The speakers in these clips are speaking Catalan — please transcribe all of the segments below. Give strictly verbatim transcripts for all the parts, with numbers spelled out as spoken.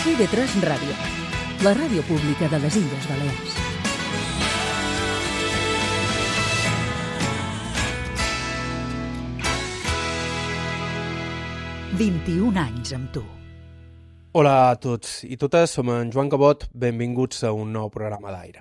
I V tres Ràdio, la ràdio pública de les Illes Balears. vint-i-un anys amb tu. Hola a tots i totes, som en Joan Cabot, benvinguts a un nou programa d'Aire.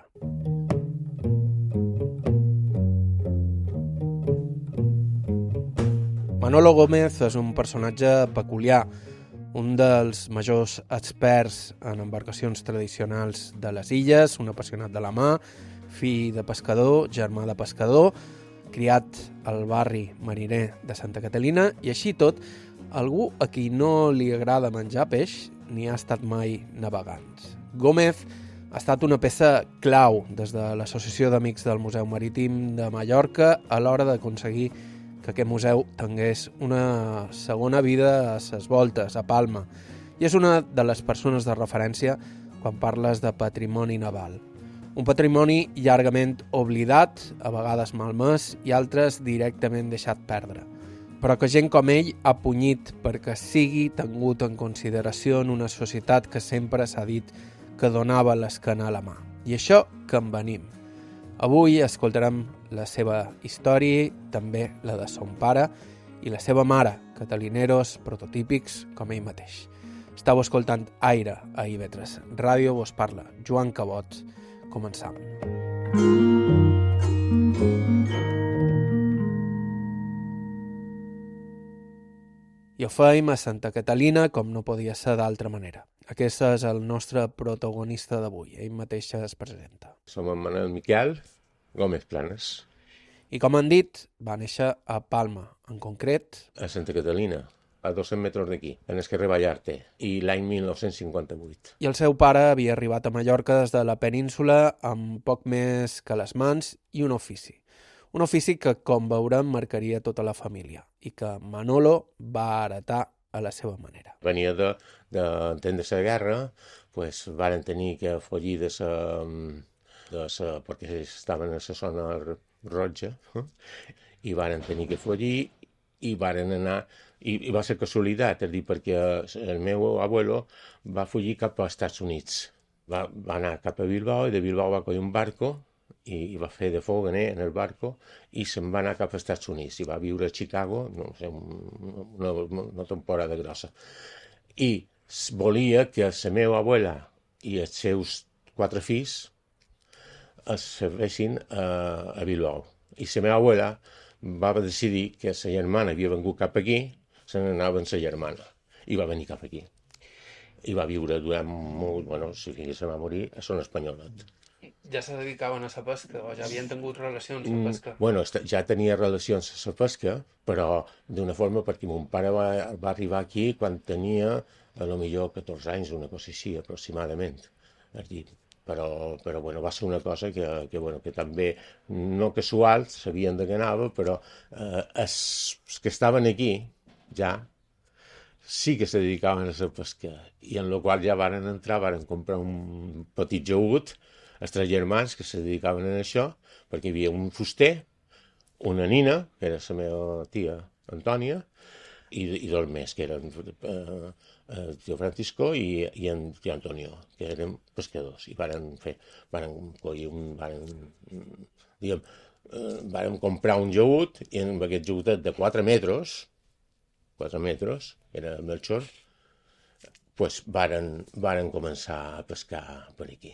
Manolo Gómez és un personatge peculiar, un dels majors experts en embarcacions tradicionals de les illes, un apassionat de la mà, fill de pescador, germà de pescador, criat al barri mariner de Santa Catalina i així tot, algú a qui no li agrada menjar peix ni ha estat mai navegants. Gómez ha estat una peça clau des de l'Associació d'Amics del Museu Marítim de Mallorca a l'hora d'aconseguir que aquest museu tingués una segona vida a ses voltes, a Palma, i és una de les persones de referència quan parles de patrimoni naval. Un patrimoni llargament oblidat, a vegades malmès i altres directament deixat perdre, però que gent com ell ha punyit perquè sigui tingut en consideració en una societat que sempre s'ha dit que donava l'esquena a la mà. I això que en venim. Avui escoltarem la seva història, també la de son pare i la seva mare, catalineros prototípics com ell mateix. Estau escoltant Aire a I V tres Ràdio, vos parla Joan Cabot. Començam. I ho feim a Santa Catalina com no podia ser d'altra manera. Aquest és el nostre protagonista d'avui, ell mateix es presenta. Som en Manel Miquel Gómez Planes. I com han dit, va néixer a Palma, en concret... A Santa Catalina, a dos-cents metres d'aquí, en el carrer Ballarte, i l'any mil nou-cents cinquanta-vuit. I el seu pare havia arribat a Mallorca des de la península amb poc més que les mans i un ofici. Un ofici que, com veurem, marcaria tota la família i que Manolo va heretar a la seva manera. Venia de, de entendre la guerra, pues, varen tenir que fugir de la... de sa, perquè estaven a la zona roja, eh? I varen tenir que fugir i varen anar, i, i va ser casualitat, és dir, perquè el meu abuelo va fugir cap als Estats Units. Va, va anar cap a Bilbao i de Bilbao va coger un barco i, i va fer de foganer en el barco i se'n va anar cap als Estats Units i va viure a Chicago, no sé, una, una temporada grossa. I volia que la meva abuela i els seus quatre fills es serveixin a, a Bilbao. I la meva abuela va decidir que sa germana havia vengut cap aquí, se n'anava amb sa germana. I va venir cap aquí. I va viure durant molt... Bueno, si se va morir, a Son Espanyolet. Ja se dedicaven a la pesca o ja havien tingut relacions amb pesca? Mm, bueno, ja tenia relacions a la pesca, però d'una forma perquè mon pare va, va arribar aquí quan tenia a lo millor catorze anys, una cosa així, aproximadament. És dir, però, però bueno, va ser una cosa que, que, bueno, que també no casual, sabien de què anava, però eh, els, els que estaven aquí ja sí que se dedicaven a la pesca i en la qual ja varen entrar, varen comprar un petit jaut, els tres germans que se dedicaven a això, perquè hi havia un fuster, una nina, que era la meva tia Antònia, i, i dos més, que eren eh, el tio Francisco i, i en tio Antonio, que eren pescadors, i varen fer, varen collir un, varen, diguem, eh, varen comprar un jaut, i amb aquest jautet de quatre metres, quatre metres, era el Melchor, pues varen, varen començar a pescar per aquí.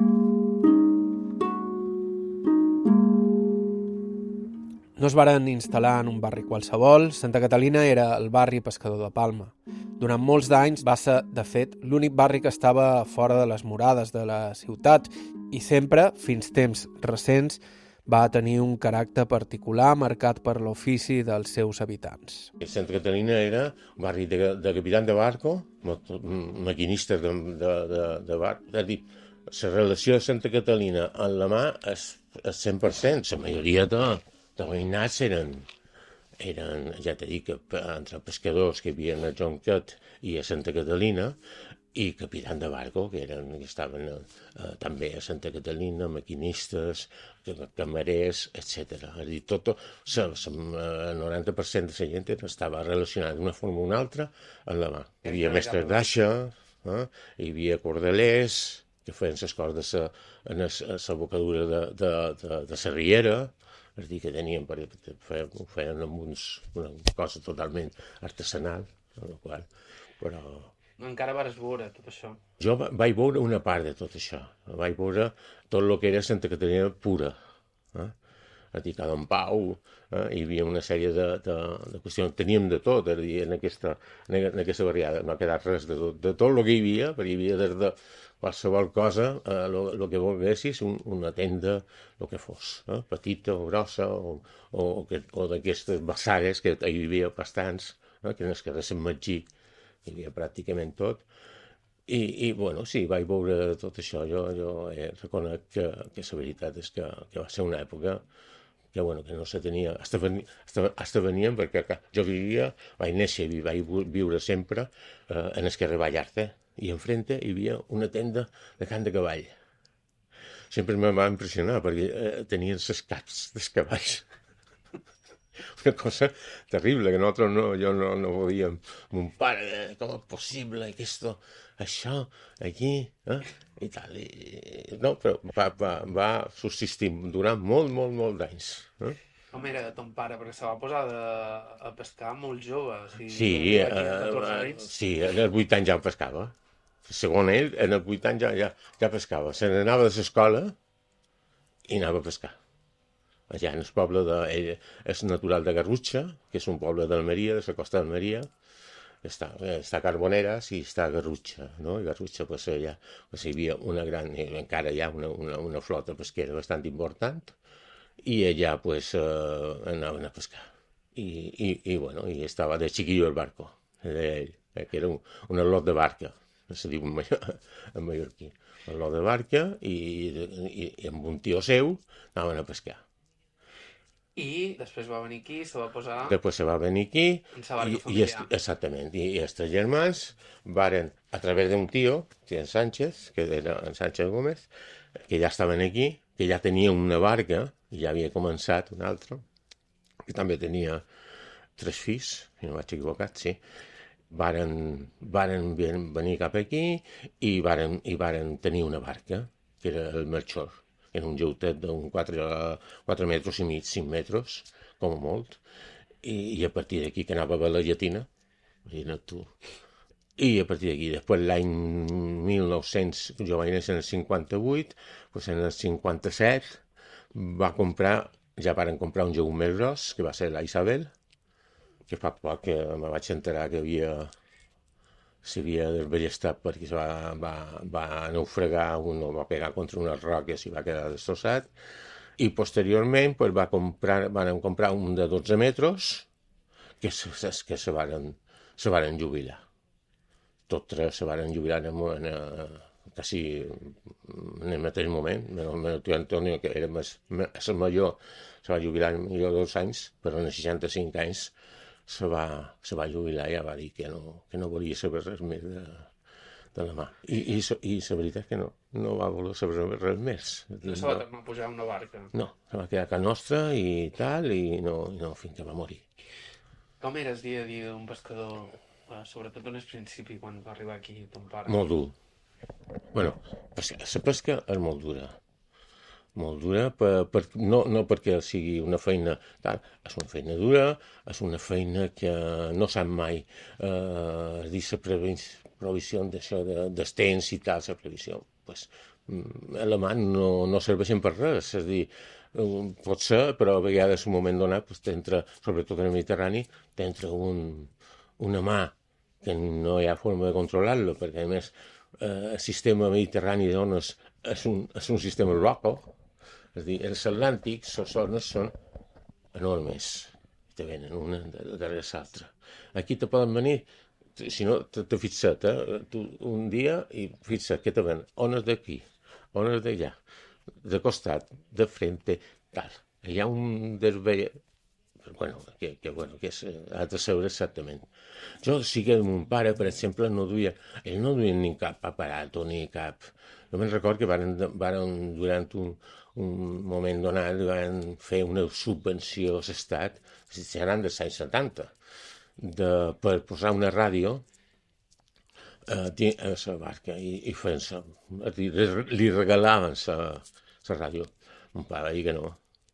No es varen instal·lar en un barri qualsevol. Santa Catalina era el barri pescador de Palma. Durant molts d'anys va ser, de fet, l'únic barri que estava fora de les murades de la ciutat i sempre, fins temps recents, va tenir un caràcter particular marcat per l'ofici dels seus habitants. Santa Catalina era un barri de, de capitán de barco, maquinistes de, de, de, de barco. És a dir, la relació de Santa Catalina amb la mà és, és cent per cent. La majoria de, de veïnats eren, eren, ja t'he dit, que entre pescadors que hi havia a Jonquet i a Santa Catalina, i capitán de barco, que eren que estaven eh, també a Santa Catalina, maquinistes, camarers, etcètera. És a dir, tot, el noranta per cent de la gent estava relacionada d'una forma o una altra amb la mà. Hi havia mestres d'aixa, eh? Hi havia cordellers que feien les cordes a, a la bocadura de, de, de, de la riera, és dir, que tenien, feien, ho feien amb uns, una cosa totalment artesanal, amb la qual, però... Encara vas veure tot això? Jo vaig veure una part de tot això, vaig veure tot el que era Santa Caterina pura, eh? A dir, cada en Pau, eh? Hi havia una sèrie de, de, de qüestions, teníem de tot, és dir, en aquesta, en aquesta barriada, no ha quedat res de tot, de tot el que hi havia, perquè hi havia des de qualsevol cosa, el eh, que volguessis, un, una tenda, el que fos, eh? Petita o grossa, o, o, o d'aquestes bassades, que hi havia bastants, eh? Que en els carrers Sant Magí hi havia pràcticament tot, i, i bueno, sí, vaig veure tot això, jo, jo eh, reconec que, que la veritat és que, que va ser una època que, bueno, que no se tenia, hasta, veni, hasta, hasta venien, perquè jo vivia, vaig néixer i vaig viure sempre eh, en el carrer Vallarta, i enfrente hi havia una tenda de cant de cavall. Sempre em va impressionar, perquè eh, tenien les caps dels cavalls. Una cosa terrible, que nosaltres no, jo no, no podíem. Mon pare, com és possible, aquesta, això, aquí, eh? I tal. I, no, però va, va, va subsistir durant molt, molt, molt d'anys. Eh? Com era ton pare? Perquè se va posar de, a pescar molt jove. O sigui, sí, eh, sí, en els vuit anys ja pescava. Segons ell, en els vuit anys ja, ja, ja pescava. Se n'anava de l'escola i anava a pescar. Allà en el poble de... Ell és natural de Garrutxa, que és un poble d'Almeria, de la costa d'Almeria. Està, està a Carboneres i està a Garrutxa, no? I Garrutxa, pues, allà pues, hi havia una gran... Encara hi ha una, una, una flota pesquera bastant important, i allà, pues, eh, anaven a pescar. I, i, i, bueno, i estava de chiquillo el barco, ell, que era un, un lot de barca, se diu en, en mallorquí. Un lot de barca, i, i, i amb un tio seu anaven a pescar. I després va venir aquí, se va posar... Després se va venir aquí, en sa barca i, familiar. I est, exactament, i, i els tres germans varen, a través d'un tio, en Sánchez, que era en Sánchez Gómez, que ja estaven aquí, que ja tenia una barca, i ja havia començat una altra, que també tenia tres fills, si no vaig equivocat, sí, varen, varen venir cap aquí i varen, i varen tenir una barca, que era el Melchor. Era un lleutet d'un quatre metres i mig, cinc metres, com a molt, i, i a partir d'aquí que anava a la llatina, imagina't tu, i a partir d'aquí, després l'any mil nou-cents, jo vaig néixer en el cinquanta-vuit, doncs en el cinquanta-set va comprar, ja varen comprar un lleu més gros, que va ser la Isabel, que fa poc que me vaig enterar que havia... s'havia desballestat perquè va, va, va naufragar, un, va pegar contra unes roques i va quedar destrossat, i posteriorment pues, va comprar, van comprar un de dotze metres que, se, que se, varen, se varen jubilar. Tots tres se varen jubilar en, en, en, quasi en el mateix moment. El meu tio Antonio, que era més, més el major, se va jubilar en millor dos anys, però en els seixanta-cinc anys se va, se va jubilar i ja va dir que no, que no volia saber res més de, de la mà. I, i, i la veritat és que no, no va voler saber res més. No se va tornar a pujar a una barca? No, se va quedar a casa nostra i tal, i no, no fins que va morir. Com era el dia a dia d'un pescador, sobretot en el principi, quan va arribar aquí ton pare? Molt dur. Bueno, la pesca és molt dura. Molt dura, per, per, no, no perquè sigui una feina tal, és una feina dura, és una feina que no sap mai, eh, es diu la previsió d'això, de, dels temps i tal, la previsió, pues, la mà no, no serveixen per res, és a dir, pot ser, però a vegades en un moment donat, pues, t'entra, sobretot en el Mediterrani, t'entra un, una mà que no hi ha forma de controlar-lo, perquè a més eh, el sistema mediterrani d'ones és un, és un sistema roco. És a dir, els atlàntics, les zones són enormes, te venen una darrere l'altra. Aquí te poden venir, si no, te fixa't, eh? Tu, un dia i fixa't que te ven ones d'aquí, ones d'allà, de costat, de frente, tal. Hi ha un desvell, bueno, que, que, bueno, que és, ha de saber exactament. Jo sí que mon pare, per exemple, no duia, ell no duia ni cap aparato, ni cap... Jo me'n record que varen, varen durant un, un moment donat van fer una subvenció a l'Estat, seran dels anys setanta, de, per posar una ràdio a, a la barca i, i feien sa, li regalaven la ràdio. Mon pare deia que no,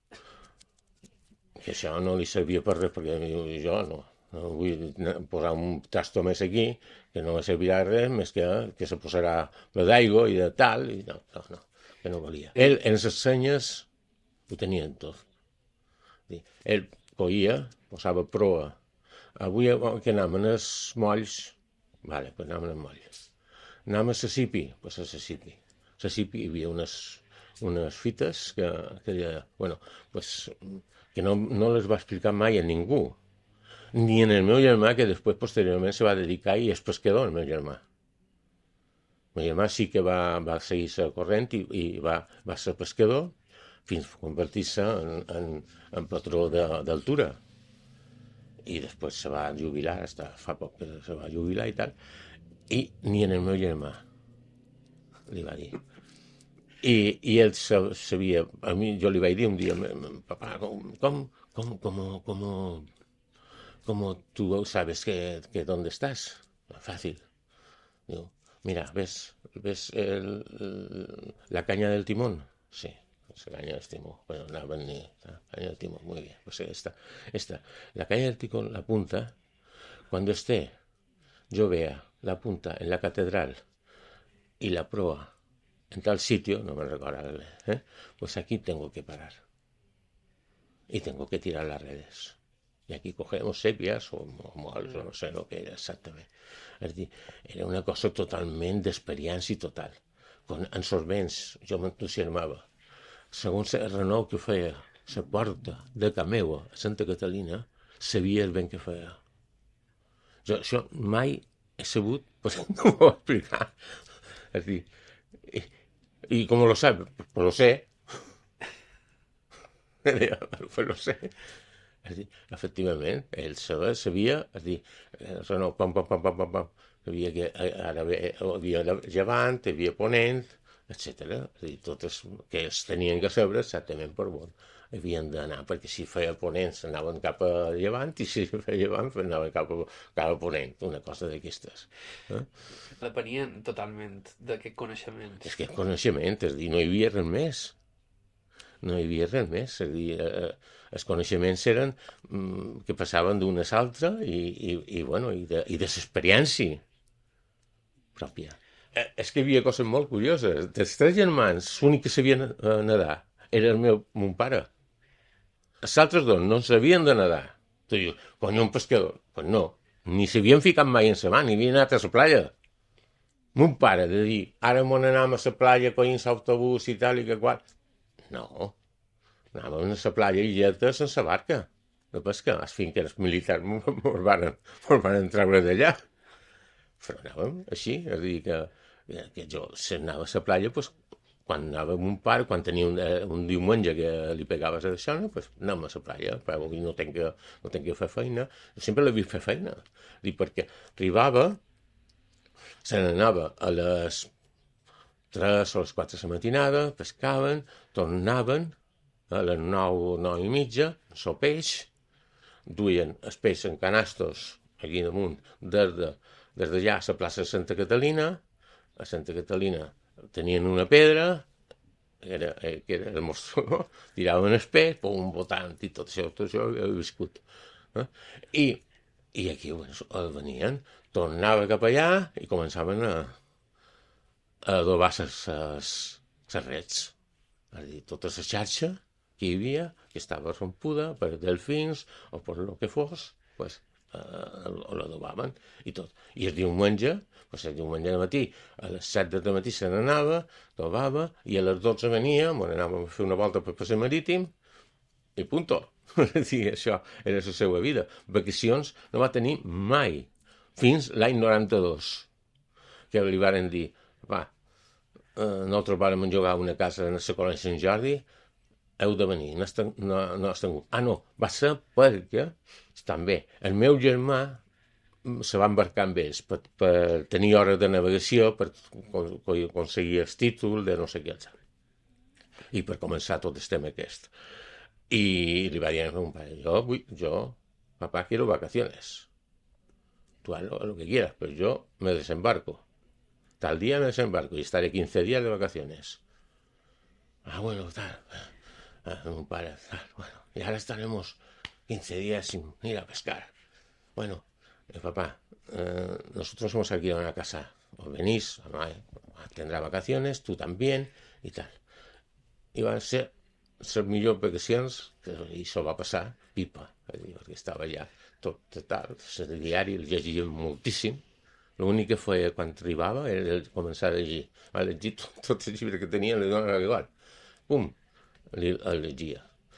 que això no li servia per res, perquè jo no, no vull posar un tasto més aquí, que no me servirà res, més que, que se posarà la d'aigua i de tal, i no, no, no, que no valia. Ell, en les senyes, ho tenien tot. Ell coïa, posava proa. Avui que anàvem els molls, vale, pues anàvem als molls. Anàvem a Sasipi, pues a Sasipi. A Sasipi hi havia unes, unes fites que, que, bueno, pues, que no, no les va explicar mai a ningú. Ni en el meu germà, que després, posteriorment, se va dedicar i és pescador, el meu germà. El meu germà sí que va, va seguir la corrent i, i va, va ser pescador fins a convertir-se en, en, en patró d'altura. I després se va jubilar, hasta fa poc que se va jubilar i tal, i ni en el meu germà li va dir. I, i ell sabia, a mi jo li vaig dir un dia, papà, com, com, com, com, com, com tu sabes que, que dónde estás? Fàcil. Diu, mira, ¿ves, ves el, el, la caña del timón? Sí. La caña del timón, bueno, la, la caña del timón, muy bien, pues esta, esta, la caña del timón, la punta, cuando esté, yo vea la punta en la catedral y la proa en tal sitio, no me recuerdo, ¿eh? Pues aquí tengo que parar y tengo que tirar las redes. Y aquí cogemos sepias o mols, o no sé lo que era exactament. És dir, era una cosa totalment d'experiència total. Con, en sorbents, jo m'entusiasmava. Segons el renou que feia la porta de Cameu a Santa Catalina, sabia el ben que feia. Jo això mai he sabut, pues no m'ho va explicar. És dir, i, i com lo sabe? Pues lo sé. Pues lo sé. És dir, efectivament, ell sabia, és dir, el renou, pam, pam, pam, pam, pam, pam, sabia que ara havia llevant, havia ponent, etcètera. És dir, totes que es tenien que saber exactament per on havien d'anar, perquè si feia ponents anaven cap a llevant i si feia llevant anaven cap a, cap a ponent, una cosa d'aquestes. Eh? Depenien totalment d'aquest coneixement. És que coneixement, és dir, no hi havia res més. No hi havia res més. És dir, eh, els coneixements eren mm, que passaven d'una a l'altra i, i, i, bueno, i de, i de l'experiència pròpia. És que hi havia coses molt curioses. Dels tres germans, l'únic que sabia nedar era el meu mon pare. Els altres dos no sabien de nedar. Tu dius, cony, un pescador. Pues no, ni s'havien ficat mai en la mà, ni havien anat a la platja. Mon pare, de dir, ara m'on anàvem a la platja, coint l'autobús i tal i que qual. No, anàvem a la platja i lletes en la barca de pesca. Els finquers militars mos van, van treure d'allà. Però anàvem així, és a dir, que, que jo si anava a la platja, pues, quan anava amb un pare, quan tenia un, un diumenge que li pegaves a això, pues, anàvem a la platja, però avui no tenc que, no tenc que fer feina. Jo sempre l'he vist fer feina, dir, perquè arribava, se n'anava a les tres o les quatre de la matinada, pescaven, tornaven a les nou, nou i mitja, el peix, duien el peix en canastos aquí damunt, des de des d'allà a la plaça de Santa Catalina. A Santa Catalina tenien una pedra, que era, que era el mostrador, tiraven el peix, un votant i tot això, tot això he viscut. Eh? I, I aquí bueno, venien, tornava cap allà i començaven a, a adobar les rets. És a dir, tota la xarxa que hi havia, que estava rompuda per delfins o per el que fos, pues, Uh, l'adobaven i tot. I el diumenge, pues el diumenge de matí, a les set del matí se n'anava, adobava, i a les dotze veníem, on anàvem a fer una volta per passeig marítim, i punto. Sí, això era la seva vida. Vacacions no va tenir mai, fins l'any noranta-dos, que li varen dir, va, uh, nosaltres vàrem jugar a una casa en la colònia Sant Jordi, heu de venir, no has tingut. Ah, no, va ser perquè també el meu germà se va embarcar amb ells per, per tenir hores de navegació, per aconseguir el títol de no sé què. I per començar tot el tema aquest. I li va dir a mon pare, jo, vull, jo, papà, quiero vacaciones. tú haz lo, lo que quieras, pero yo me desembarco. Tal día me desembarco y estaré quince días de vacaciones. Ah, bueno, tal. Ah, un padre, tal, bueno, y ahora estaremos quince días sin ir a pescar. Bueno, eh, papá, eh, nosotros hemos alquilado una casa. Os venís, mamá tendrá vacaciones, tú también, y tal. I van ser les millors vacacions, i això va passar pipa, perquè estava allà tot tal, el diari el llegia moltíssim. L'únic que feia quan arribava era començar a llegir. Va llegir tot, tot el llibre que tenia, li donava igual. Pum, el llegia.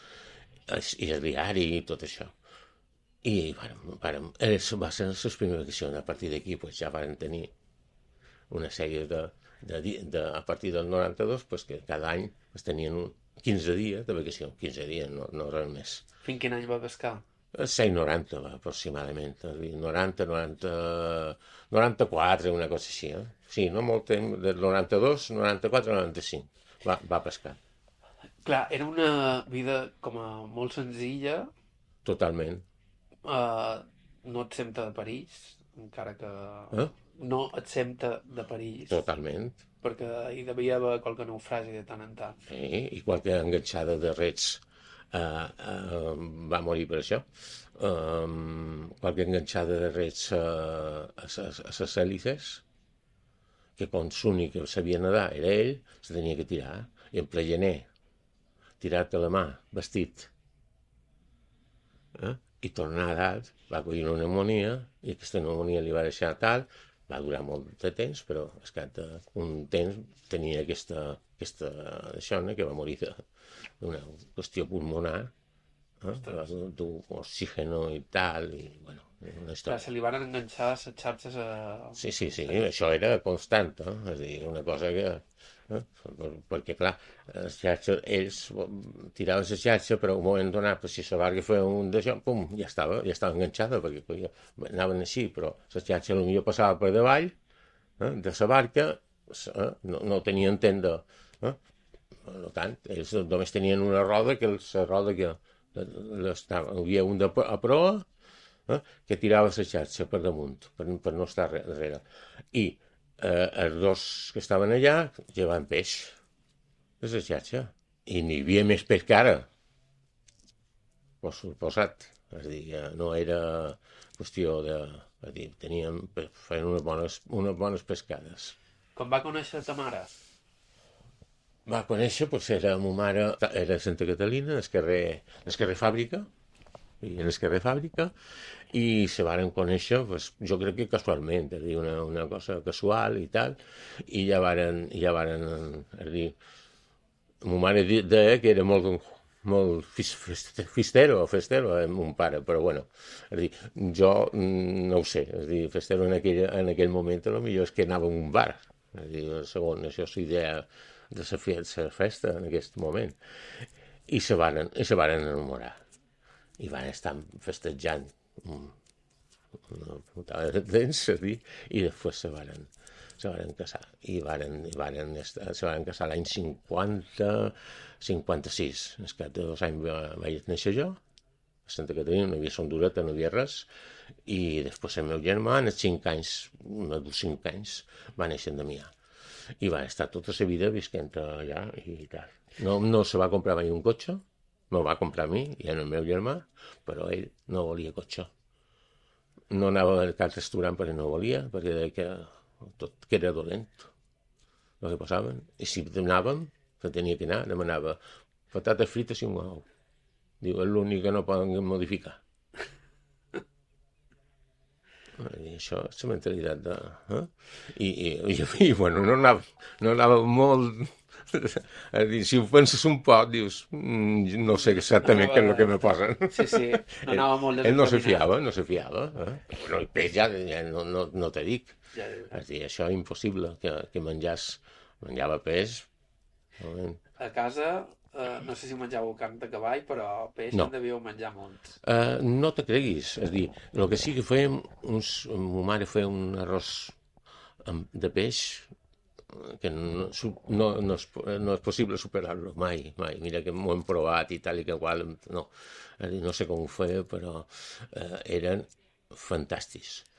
I el diari i tot això. I vàrem, vàrem, va ser les primeres vacacions. A partir d'aquí pues, ja vàrem tenir una sèrie de, de, de... A partir del noranta-dos, pues, que cada any es tenien un, quinze dies de vacació. quinze dies, no, no res més. Fins quin any va pescar? sei noranta, aproximadament. noranta, noranta, noranta-quatre, una cosa així. Eh? Sí, no molt temps, del noranta-dos, noranta-quatre, noranta-cinc. Va, va pescar. Clar, era una vida com a molt senzilla. Totalment. Uh, no exempta de perills, encara que... Eh? No exempta de perills. Totalment. Perquè hi devia haver qualque naufragi de tant en tant. Sí, i qualque enganxada de rets uh, uh, va morir per això. Um, qualque enganxada de rets uh, a les hèlices, que com l'únic que sabia nedar era ell, se tenia que tirar. I en ple gener, tirat a la mà, vestit, eh? I tornar a dalt, va acollir una pneumonia, i aquesta pneumonia li va deixar tal, va durar molt de temps, però al cap d'un temps tenia aquesta, aquesta això, no? Que va morir d'una qüestió pulmonar, eh? d'oxígeno i tal, i bueno, una història. Clar, se li van enganxar les xarxes a... Sí, sí, sí, això era constant, eh? És a dir, una cosa que... Eh? Perquè, clar, les xarxes, ells tiraven la xarxa, però un moment donat, pues, si la barca feia un d'això, pum, ja estava, ja estava enganxada, perquè ja, anaven així, però la xarxa potser passava per davall, eh? De la barca, eh? no, no tenien tenda, eh? Per tant, ells només tenien una roda, que la roda que hi havia un de, a proa, eh? Que tirava la xarxa per damunt, per, per no estar darrere. I Eh, els dos que estaven allà llevaven peix de la xarxa i n'hi havia més peix que ara, per suposat. És a dir, no era qüestió de... És a dir, teníem, feien unes bones, unes bones pescades. Com va conèixer ta mare? Va conèixer, doncs era ma mare, era a Santa Catalina, al carrer, al carrer Fàbrica, i en el carrer Fàbrica, i se varen conèixer, pues, jo crec que casualment, és a dir, una, una cosa casual i tal, i ja varen, ja varen, és a dir, ma mare deia que era molt, molt fistero, festero, eh, mon pare, però bueno, és a dir, jo no ho sé, és a dir, festero en aquell, en aquell moment, potser és que anava a un bar, és a dir, segons això és idea de la festa en aquest moment, i se varen, i se varen enamorar. I van estar festejant una putada de temps, i després se varen, se varen casar. I varen, i varen estar, se varen casar l'any cinquanta, cinquanta-sis. Al cap de dos anys vaig néixer jo, a Santa Caterina, no hi havia sondureta, no hi havia res, i després el meu germà, en els cinc anys, uns cinc anys, va néixer en Damià. I va estar tota la vida visquent allà i tal. No, no se va comprar mai un cotxe, me'l va comprar a mi i al meu germà, però ell no volia cotxe. No anava a cap restaurant perquè no volia, perquè deia que tot que era dolent el que passaven. I si anàvem, que tenia que anar, demanava patates frites i un ou. Diu, és l'únic que no poden modificar. I això és la mentalitat de... Eh? I, i, i, i, bueno, no anava, no anava molt... A dir, si ho penses un poc, dius, mm, no sé exactament què és el que me posen. Sí, sí, no anava molt desencaminat. Ell no se fiava, no se fiava. Eh? Però el peix ja, ja no, no, no te dic. Ja, ja. És dir, això és impossible, que, que menjàs, menjava peix. A casa, eh, no sé si menjàveu carn de cavall, però peix no. En devíeu menjar molt. Uh, no te creguis, és dir, el que sí que fèiem, uns, ma mare feia un arròs de peix, que no, no, no, és, no és possible superar-lo, mai, mai. Mira que m'ho hem provat i tal i que qual, no, no sé com ho feia, però eh, eren fantàstics.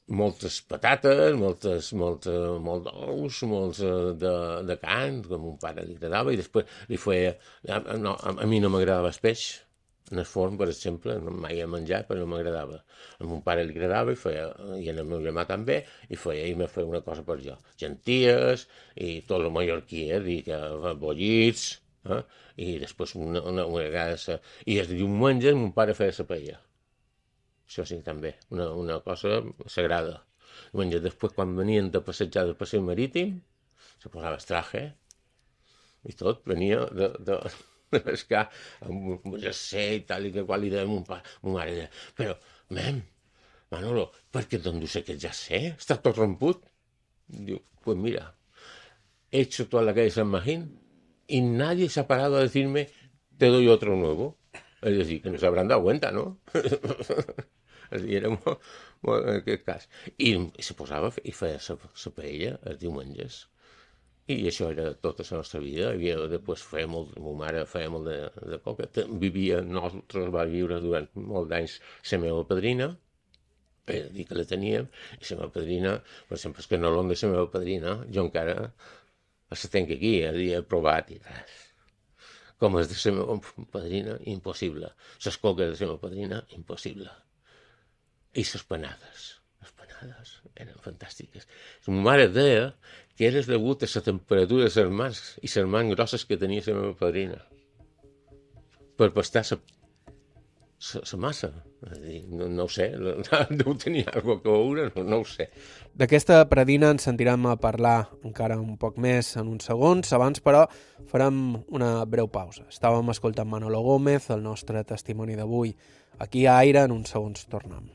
moltes patates, moltes, moltes, molt d'ous, molts de, de carn, que a mon pare li agradava, i després li feia... No, a, a mi no m'agradava el peix, en el forn, per exemple, no mai he menjat, però no m'agradava. A mon pare li agradava, i, feia, i al meu germà també, i feia, i me feia una cosa per jo. Genties, i tot el mallorquí, eh, dir que bollits, eh, i després una, una, una vegada... I els diumenges mon pare feia la paella. Això sí, també, una, una cosa sagrada. Diumenge, després, quan venien de passejar del passeig marítim, se posava el traje, i tot, venia de, de, de pescar amb un jacé i tal, i que qual li deia mon pare, mon mare, deia, però, mem, Manolo, per què t'endús aquest jacé? Està tot romput? Diu, pues mira, he hecho toda la calle San Magín y nadie se ha parado a decirme, te doy otro nuevo. Es decir, que no se habrán dado cuenta, ¿no? Així era molt, molt, en aquest cas. I, i se posava i feia la paella els diumenges. I això era tota la nostra vida. Havia, després feia molt, ma mare feia molt de, de coca. Vivia, nosaltres va viure durant molts d'anys la meva padrina, és a dir, que la teníem, i la meva padrina, per exemple, és que no l'on de la meva padrina, jo encara la tenc aquí, he provat i res. Com és de la meva padrina, impossible. Les coques de la meva padrina, impossible. I les panades, les panades eren fantàstiques. Ma mare deia que era degut a la temperatura de les mans i les mans grosses que tenia la meva padrina per pastar la massa. No, no ho sé, deu tenir alguna cosa a veure, no, no ho sé. D'aquesta predina ens sentirem a parlar encara un poc més en uns segons. Abans, però, farem una breu pausa. Estàvem escoltant Manolo Gómez, el nostre testimoni d'avui. Aquí a Aire, en uns segons tornem.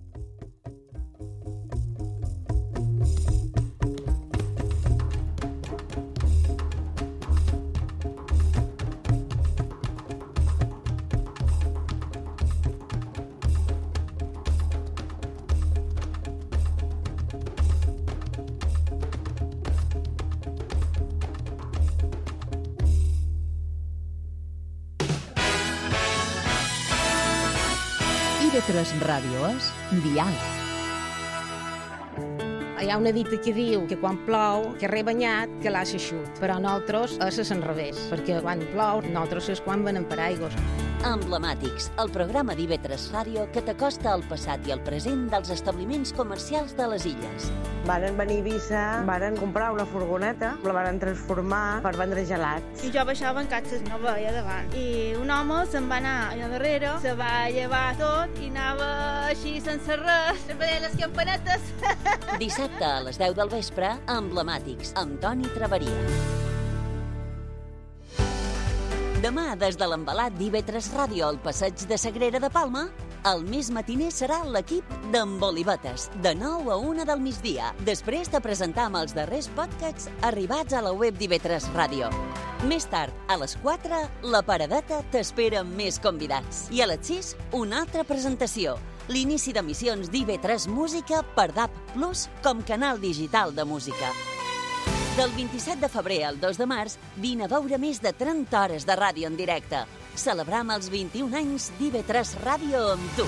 I V tres Ràdio és Dial. Hi ha una dita que diu que quan plou, que rebanyat, que l'ha eixut. Però nosaltres és a l'enrevés, perquè quan plou, nosaltres és quan venen per aigües. Emblemàtics, el programa d'I V tres Ràdio que t'acosta al passat i al present dels establiments comercials de les illes. Varen venir a Eivissa, varen comprar una furgoneta, la varen transformar per vendre gelats. I jo baixava en catxes, no veia davant. I un home se'n va anar allà darrere, se va llevar tot i anava així sense res, sempre deia les campanetes. Dissabte a les deu del vespre, Emblemàtics, amb Toni Traveria. Demà, des de l'embalat d'I V tres Ràdio al passeig de Sagrera de Palma, el més matiner serà l'equip d'Embolibetes, de nou a una del migdia, després de presentar amb els darrers podcasts arribats a la web d'I V tres Ràdio. Més tard, a les quatre, la Paradeta t'espera amb més convidats. I a les sis, una altra presentació, l'inici d'emissions d'I V tres Música per D A B plus com canal digital de música. Del vint-i-set de febrer al dos de març, vine a veure més de trenta hores de ràdio en directe. Celebram els vint-i-un anys d'I V tres Ràdio amb tu.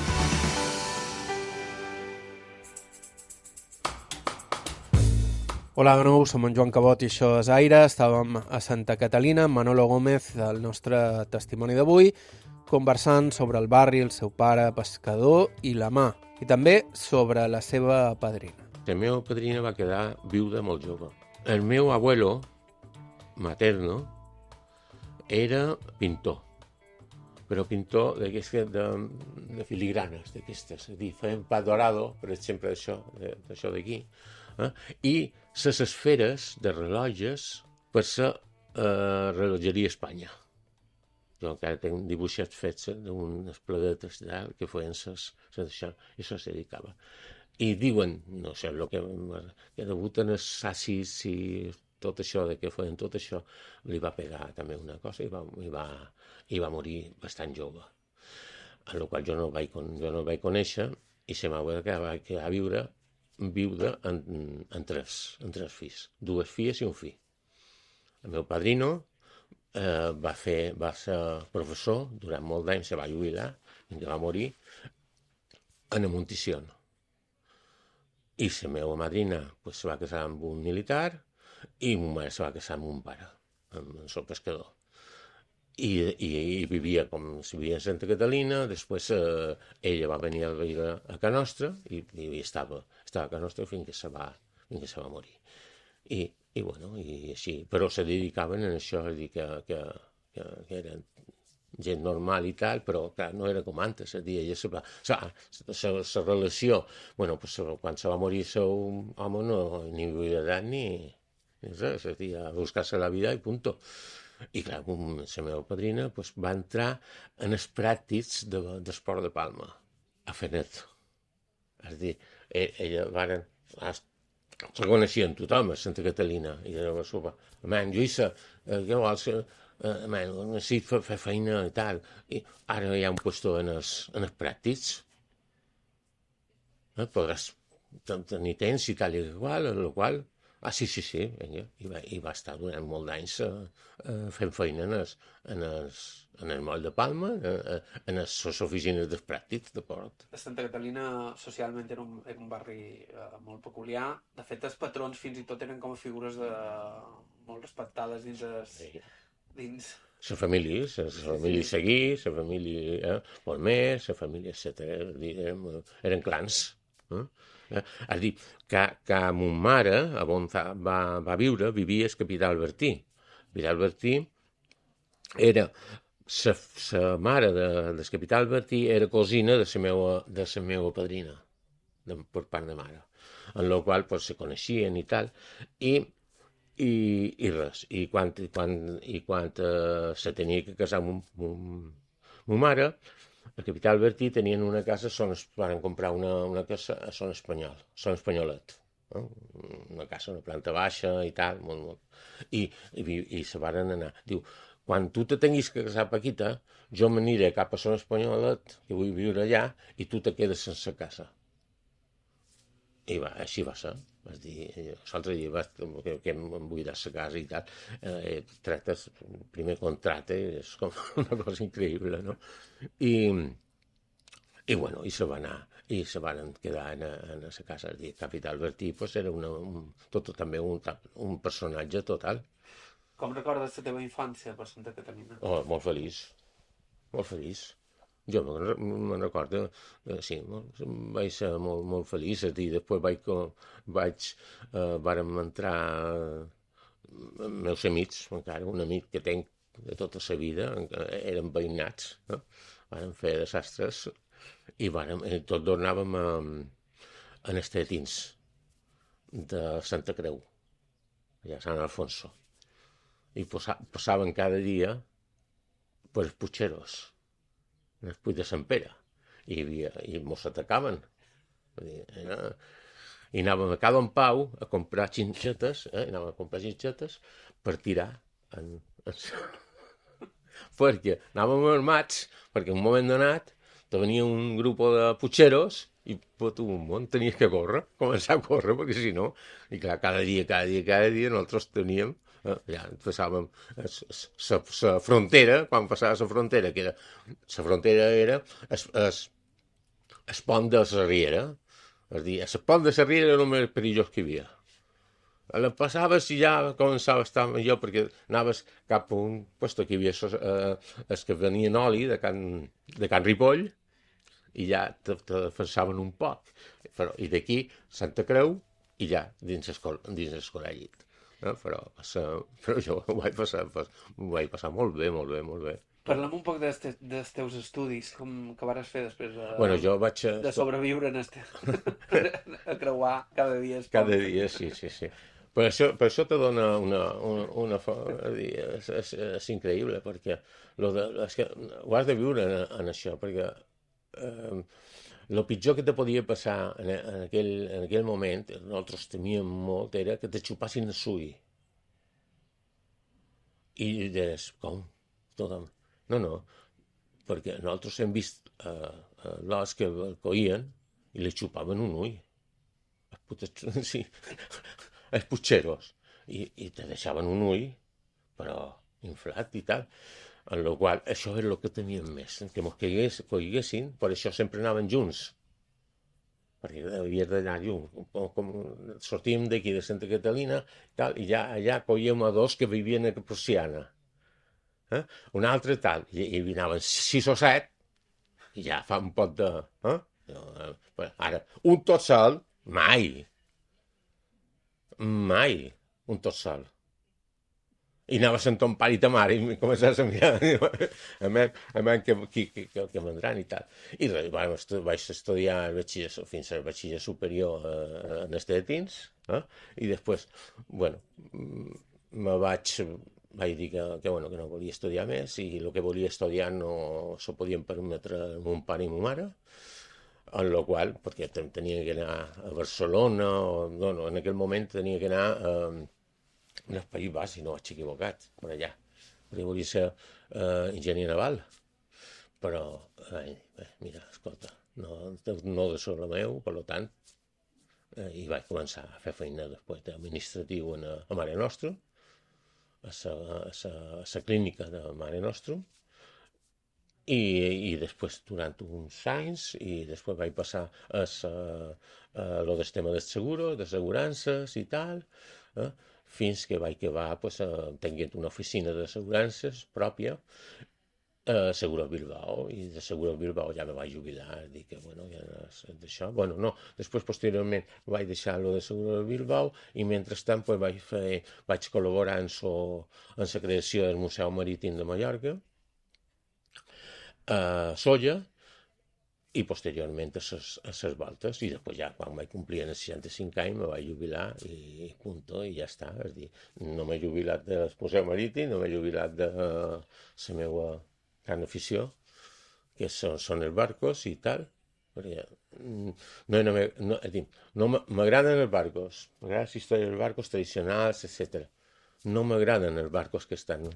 Hola de nou, som en Joan Cabot i això és Aire. Estàvem a Santa Catalina amb Manolo Gómez, el nostre testimoni d'avui, conversant sobre el barri, el seu pare, pescador i la mà, i també sobre la seva padrina. La meva padrina va quedar viuda molt jove. El meu abuelo materno era pintor, però pintor de, de filigranes, d'aquestes. És a dir, feien pa dorado, per exemple, d'això d'aquí, eh? I les esferes de rellotges per la eh, rellotgeria Espanya. Jo encara tinc dibuixats fets d'unes pladetes que feien ses, ses això, i això se dedicava. I diuen, no sé, el que, que debuten els sacis i tot això, de que feien tot això, li va pegar també una cosa i va, i va, i va morir bastant jove. En la qual jo no vaig, jo no vaig conèixer i la meva que va quedar a viure, viuda en, en, tres, en tres fills, dues filles i un fill. El meu padrino eh, va, fer, va ser professor durant molt d'anys, se va jubilar, fins que va morir en Montició. I la meva madrina pues, se va casar amb un militar i ma mare se va casar amb un pare, amb el seu pescador. I, i, i vivia com si vivia a Santa Catalina, després eh, ella va venir a viure a Can Nostra i, i estava, estava a Can Nostra fins que se va, fins que se va morir. I, i bueno, i així, però se dedicaven a això, és a dir, que, que, que, que eren gent normal i tal, però clar, no era com antes, és a dir, ella se va, la relació, bueno, pues, quan se va morir el seu home no ni havia edat ni, ni res, és a dir, a buscar-se la vida i punto. I clar, la meva padrina pues, va entrar en els pràctics de, d'esport de Palma, a fer net. És a dir, ella varen... Se coneixien tothom a Santa Catalina i era una sopa. Man, Lluïsa, eh, què vols? Eh, man, necessito fer feina i tal. I ara hi ha un puesto en els, en els pràctics. Eh, podràs tenir temps i tal i igual, en el qual... Ah, sí, sí, sí, vinga. I va, i va estar durant molt d'anys eh, eh, fent feina en, els, en, els, en el moll de Palma, eh, en les oficines dels pràctics de port. Santa Catalina socialment era un, era un barri eh, molt peculiar. De fet, els patrons fins i tot eren com a figures de... molt respectades dins... Es... Sí. dins... La família, la família sí, sí. Seguí, la família eh, Polmer, la família etcètera. Eren, eren clans. Eh? Eh? És a dir, que, que mon mare, on va, va viure, vivia al Capità Albertí. Capità Albertí era... La mare de, del Capità Albertí era cosina de la meva, de la meva padrina, de, per part de mare. En la qual pues, se coneixien i tal. I, i, i res. I quan, quan, i quan eh, se tenia que casar amb mon mare, el Capità Albertí tenien una casa, son, van comprar una, una casa a Son Espanyol, Son Espanyolet. No? Una casa, una planta baixa i tal, molt, molt. I, i, i se van anar. Diu, quan tu te tinguis que casar, Paquita, jo m'aniré cap a Son Espanyolet, que vull viure allà, i tu te quedes sense casa. I va, així va ser. Vas dir, l'altre dia vas, que, que em buidar la casa i tal, eh, tractes, primer contracte, és com una cosa increïble, no? I, i bueno, i se va anar, i se van quedar en, en la casa, és dir, Capità Albertí, pues era una, un, tot, també un, un personatge total. Com recordes la teva infància per Santa Catalina? Oh, molt feliç, molt feliç. Jo me'n recordo, sí, vaig ser molt, molt feliç, i després vaig, vaig eh, vàrem entrar amb meus amics, encara un amic que tenc de tota la vida, eren veïnats, no? Vàrem fer desastres i vàrem, tot tornàvem a, a Estetins de Santa Creu, allà a Sant Alfonso, i passaven cada dia per els Puigceros, en el Puig de Sant Pere, i, havia, i mos atacaven. Era... I anàvem a cada en Pau a comprar xinxetes, eh? anàvem a comprar xinxetes per tirar en... en... perquè anàvem armats, perquè en un moment donat te venia un grup de putxeros i tot un món tenies que córrer, començar a córrer, perquè si no, i clar, cada dia, cada dia, cada dia nosaltres teníem ja passàvem la frontera, quan passava la frontera, que era, la frontera era el, el, el pont de la Riera, és a dir, el pont de la Riera era el més perillós que hi havia. La passaves i ja començava a estar millor, perquè anaves cap a un lloc que hi havia eh, els que venien oli de Can, de Can Ripoll, i ja te, te defensaven un poc. Però, i d'aquí, Santa Creu, i ja, dins el col·legi. No, però, però jo ho vaig passar, ho vaig passar molt bé, molt bé, molt bé. Parlem un poc dels, te, dels teus estudis, com que vas fer després de, bueno, jo vaig a... de sobreviure en este... a creuar cada dia. Cada dia, sí, sí, sí. Per això, per això te dona una... una, una és, és, és increïble, perquè lo de, és que ho has de viure en, en això, perquè eh, el pitjor que te podia passar en, en, aquell, en aquell moment, nosaltres temíem molt, era que te xupassin el sui. I deies, com? Tothom. No, no, perquè nosaltres hem vist eh, eh, l'os que el coïen i li xupaven un ull. Els putes, sí, els putxeros. I, i te deixaven un ull, però inflat i tal. En la qual, això és el que teníem més, que ens coiguessin, per això sempre anaven junts. perquè havies d'anar lluny. Com, com, sortíem d'aquí de Santa Catalina tal, i ja allà cogíem a dos que vivien a Prussiana. Eh? Un altre tal, i, i anaven sis o set, i ja fa un pot de... Eh? Ara, un tot sol, mai. Mai, un tot sol. I anava a Sant ton pare i ta mare i em començaves a mirar a mi, a mi que, que, que, que vendran i tal. I bueno, vaig estudiar el batxiller, fins al batxiller superior eh, en estetins, eh? I després, bueno, me vaig, vaig dir que, que, bueno, que no volia estudiar més i el que volia estudiar no s'ho podien permetre mon pare i ma mare, en la qual, perquè tenia que anar a Barcelona, o, no, no, en aquell moment tenia que anar a eh, en el País Basc, si no vaig equivocat, per allà. Perquè volia ser uh, enginyer naval. Però, ai, bé, mira, escolta, no, no de sobre meu, per tant, eh, i vaig començar a fer feina després d'administratiu a, a Mare Nostrum, a la clínica de Mare Nostrum, i, i després durant uns anys, i després vaig passar a, a, a lo del tema del seguro, d'assegurances i tal, eh? Fins que vaig acabar pues, tenint una oficina d'assegurances pròpia a Seguros Bilbao, i de Seguros Bilbao ja me vaig jubilar, dic que, bueno, ja d'això, bueno, no, després posteriorment vaig deixar lo de Seguros Bilbao i mentrestant pues, vaig, fer, vaig col·laborar en, so, en la creació del Museu Marítim de Mallorca, a Solla, i posteriorment a les voltes, i després ja quan vaig complir els seixanta-cinc anys me vaig jubilar i punto, i ja està. És dir, no m'he jubilat del Museu Marítim, no m'he jubilat de la meva gran afició, que són, són els barcos i tal, perquè no, no, no, no m'agraden els barcos, m'agrada la història dels barcos tradicionals, etcètera. No m'agraden els barcos que estan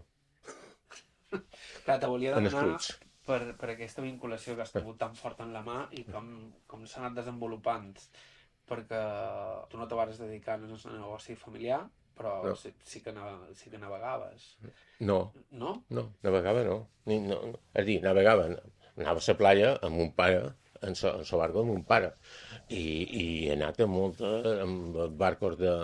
Clar, te volia en els demanar... clubs. Per, per aquesta vinculació que has tingut tan forta en la mà i com, com s'ha anat desenvolupant, perquè tu no te vas dedicar al negoci familiar, però no. sí, sí, que sí que navegaves. No, no, no, navegava no. Ni, no. És a dir, navegava, anava a la playa amb un pare, en el barco amb un pare, i, i he anat a molt amb barcos de,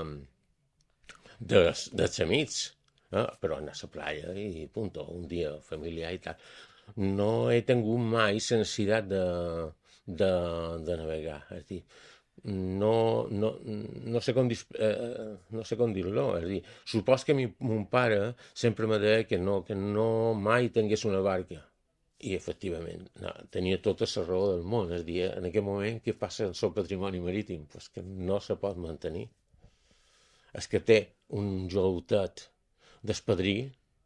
de, dels amics, eh? Però anar a la playa i punto, un dia familiar i tal. No he tingut mai la necessitat de, de, de navegar. És dir, no, no, no sé com, eh, no sé com dir-lo. És dir, supos que mi, mon pare sempre me deia que no, que no mai tingués una barca. I, efectivament, no, tenia tota la raó del món. És dir, en aquest moment, què passa amb el seu patrimoni marítim? Pues que no se pot mantenir. És que té un joutet d'espadrí,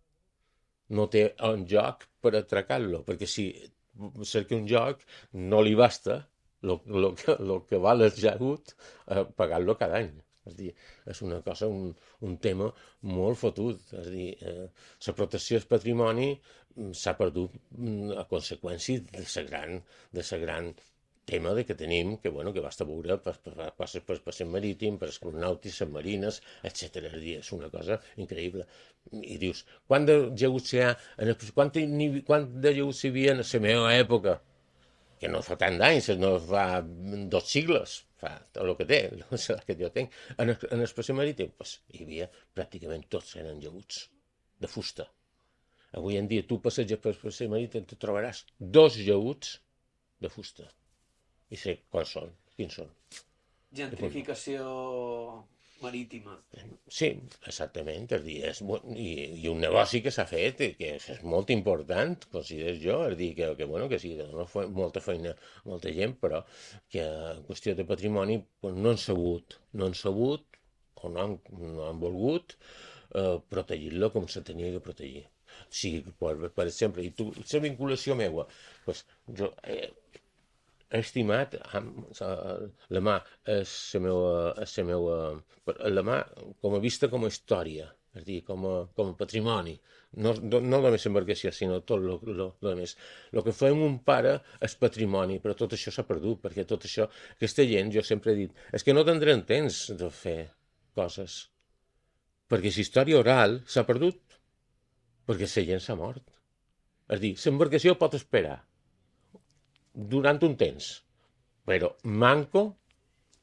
no té un joc per atracar-lo, perquè si cerca un joc no li basta el que, lo que val el jagut eh, pagar-lo cada any. És dir, és una cosa, un, un tema molt fotut. És dir, eh, la protecció del patrimoni s'ha perdut a conseqüència de la gran, de la gran tema de que tenim, que, bueno, que basta veure per, per, per, per, per passeig marítim, per els clubs nàutics, les marines, etcètera. És dir, és una cosa increïble. I dius, quant de jaguts hi ha, quant, quant de jaguts hi havia en la meva època? Que no fa tant d'anys, no fa dos sigles, fa tot el que té, el que jo tinc. En el, en el passeig marítim, pues, hi havia pràcticament tots eren jaguts de fusta. Avui en dia tu passeges per el passeig marítim, te trobaràs dos jaguts de fusta. I sé quants són, quins són. Gentrificació marítima. Sí, exactament. És dir, és, i, i un negoci que s'ha fet, que és, és molt important, considero jo, és dir, que, que, bueno, que sí, que no fa molta feina molta gent, però que en qüestió de patrimoni pues, no han sabut, no han sabut, o no han, no han volgut eh, protegir-lo com se tenia que protegir. Sí, per, per exemple, i tu, la vinculació meua, pues, jo... Eh, he estimat la mà, la meva, la meva, la mà com a vista com a història, és a dir, com a, com a patrimoni. No, no només l'embarcació, sinó tot el més. El que feia mon pare és patrimoni, però tot això s'ha perdut, perquè tot això, aquesta gent, jo sempre he dit, és que no tindran temps de fer coses, perquè la història oral s'ha perdut, perquè la gent s'ha mort. És a dir, l'embarcació pot esperar durant un temps, però manco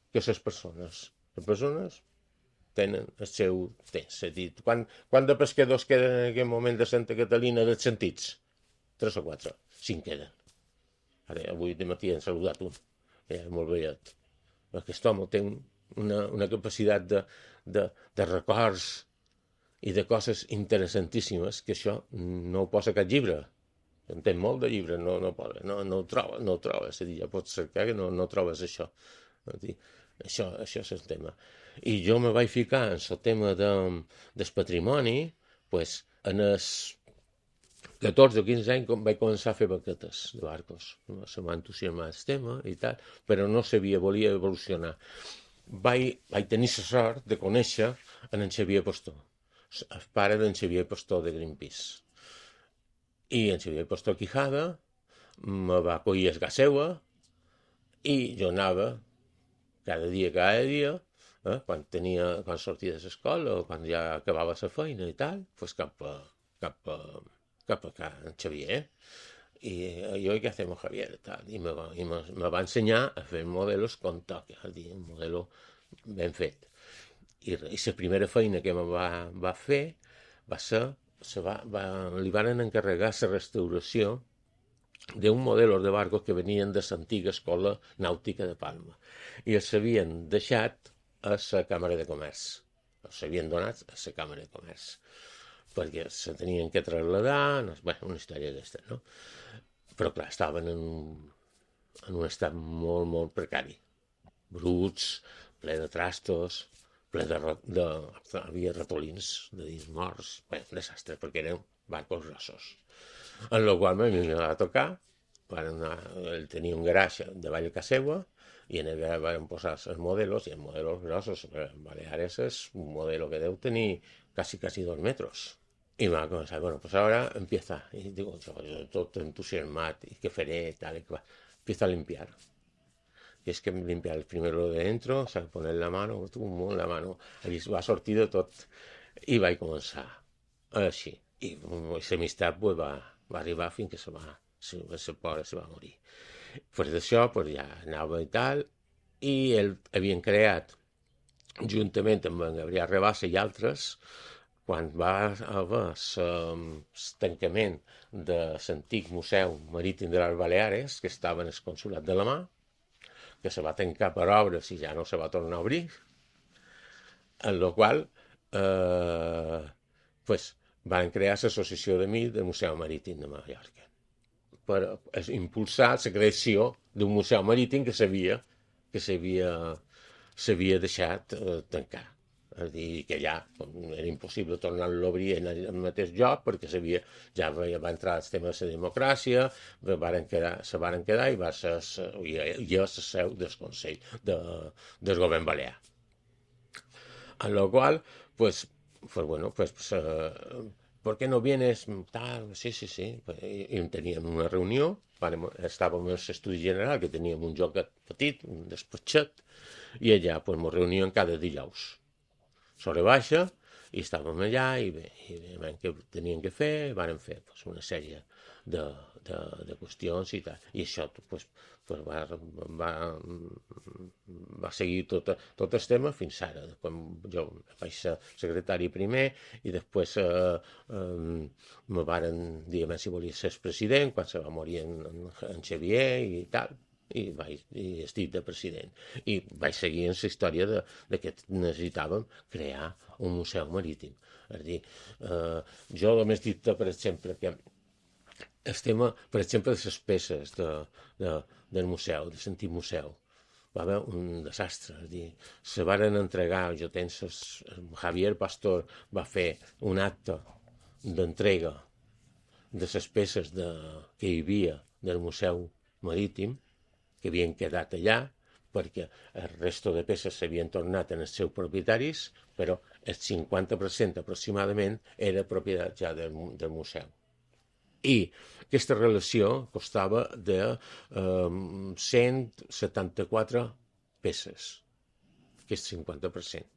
que les persones. Les persones tenen el seu temps. És a dir, quan, quan de pescadors queden en aquest moment de Santa Catalina dels sentits? Tres o quatre, cinc queden. Ara, avui de matí han saludat un, ja, molt vellet. Aquest home té una, una capacitat de, de, de records i de coses interessantíssimes que això no ho posa cap llibre. En té molt de llibres, no, no, no, no ho trobes, no ho trobes. És a dir, ja pots cercar que no, no trobes això. Dir, això. Això és el tema. I jo me vaig ficar en el tema de, del patrimoni, pues, en els catorze o quinze anys vaig començar a fer banquetes de barcos. Se m'ha entusiasmat el tema i tal, però no sabia, volia evolucionar. Vaig, vaig tenir la sort de conèixer en Xavier Pastor, el pare d'en Xavier Pastor de Greenpeace. I en Xavier Pastor Quijada me va acollir a casa seva i jo anava cada dia, cada dia, eh, quan, tenia, quan sortia de l'escola o quan ja acabava la feina i tal, pues cap a, cap a, cap a casa en Xavier. I jo, què fem, Javier? Tal, I me va, i me, me va ensenyar a fer modelos con toque, és a dir, un modelo ben fet. I, i la primera feina que me va, va fer va ser Se va, va, li van encarregar la restauració d'un model de barcos que venien de l'antiga escola nàutica de Palma i els havien deixat a la Càmera de Comerç, els havien donat a la Càmera de Comerç perquè se tenien que traslladar, no, bé, una història d'aquesta, no? Però clar, estaven en, en un estat molt, molt precari, bruts, ple de trastos, ple de, de, de havia ratolins de dins morts, bé, un desastre, perquè eren barcos grossos. En el qual a mi me va tocar, anar, ell tenia un garatge davall de casa seva, i en allà van posar els modelos, i els modelos grossos, Baleares és un modelo que deu tenir quasi, quasi dos metros. I va començar, bueno, pues ahora empieza, y digo, yo, yo tot entusiasmat, y qué faré, tal, y que va, empieza a limpiar. Y es que limpiar primero de dentro, o sea, poner la mano, la mano, allí va sortir de tot, i vaig començar així. I l'amistat pues, va, va arribar fins que se va, el pobre se va morir. Pues d'això pues, ja anava i tal, i el, havien creat, juntament amb en Gabriel Rabassa i altres, quan va haver el tancament de l'antic Museu Marítim de les Baleares, que estava en el Consolat de la Mar, que se va tancar per obres i ja no se va tornar a obrir, en la qual eh, pues, van crear l'Associació d'Amics del Museu Marítim de Mallorca per impulsar la creació d'un museu marítim que s'havia que s'havia s'havia deixat eh, tancar. És a dir, que ja era impossible tornar-lo a obrir en el mateix lloc perquè sabia, ja va entrar el tema de la democràcia, varen quedar, se varen quedar i va ser ja la seu del Consell de, del govern balear. En la qual, pues, pues bueno, pues, pues uh, ¿por qué no vienes? Tal, sí, sí, sí. Pues, i, i teníem una reunió, estàvem en l'estudi general, que teníem un joc petit, un despatxet, i allà pues, ens reuníem cada dijous. Sobre baixa, i estàvem allà, i bé, i bé que teníem que fer, vàrem fer pues, una sèrie de, de, de qüestions i tal. I això pues, pues, va, va, va seguir tot, tot el tema fins ara. Quan jo vaig ser secretari primer i després eh, eh, me varen dir si volia ser president, quan se va morir en, en Xavier i tal. I, vaig, i estic de president. I vaig seguir en la història de, de que necessitàvem crear un museu marítim. És a dir, eh, jo només dic, per exemple, que el tema, per exemple, de les peces de, de, del museu, de l'antic museu, va haver un desastre. És a dir, se varen entregar, jo tens, Javier Pastor va fer un acte d'entrega de les peces de, que hi havia del museu marítim, que havien quedat allà, perquè el resto de peces s'havien tornat en els seus propietaris, però el cinquanta per cent aproximadament era propietat ja del, del museu. I aquesta relació costava de eh, cent setanta-quatre peces, que és el cinquanta per cent.